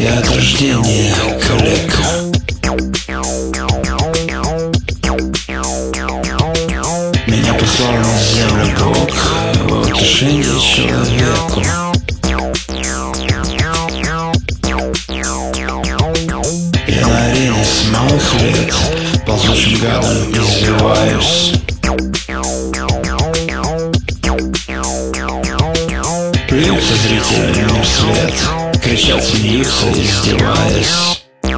Я от рождения калека. Меня послал на землю Бог во утешение человеку. Я на арене с малых лет ползучим гадом извиваюсь. Плюются зрители мне вслед, кричат, смеются, издеваясь.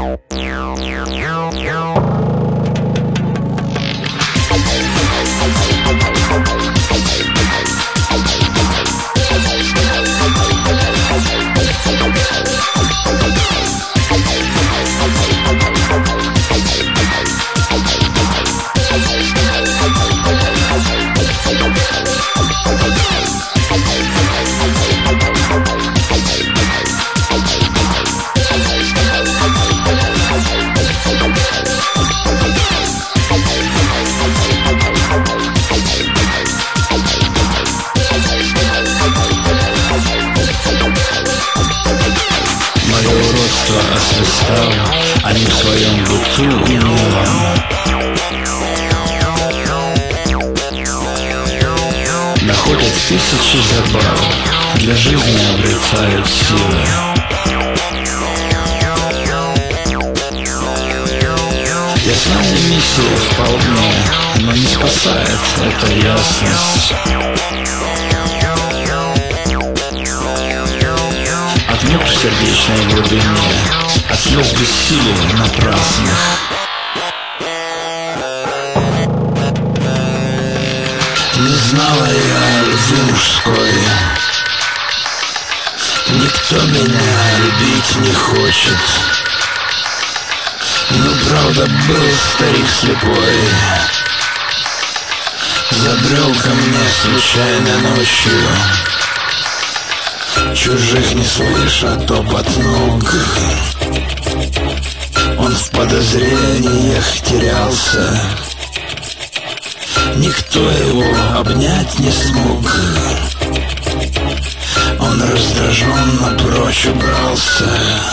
Уродство освистало, они в своем быту умелом находят тысячи забав, для жизни обретают силы. Ясная миссия вполне, но не спасает эта ясность. Отнюдь в сердечной глубине, от слез бессилия напрасных. Не знала я любви мужской, никто меня любить не хочет. Но правда был старик слепой, забрел ко мне случайно ночью. Чужих не слыша топот ног, он в подозрениях терялся. Никто его обнять не смог, он раздраженно прочь убрался.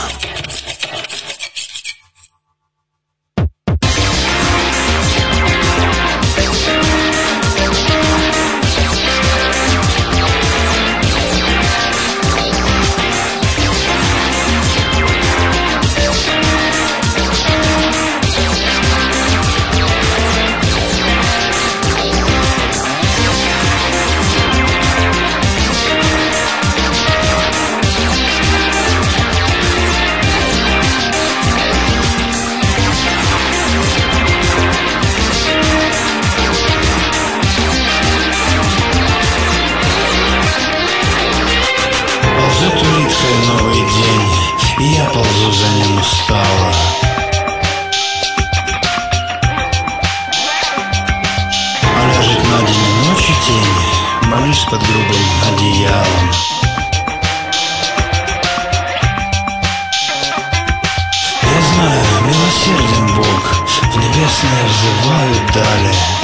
Новый день, и я ползу за ним устало. А ляжет на день и ночи тень, молюсь под грубым одеялом. Я знаю, милосерден Бог, в небесное взывают дали.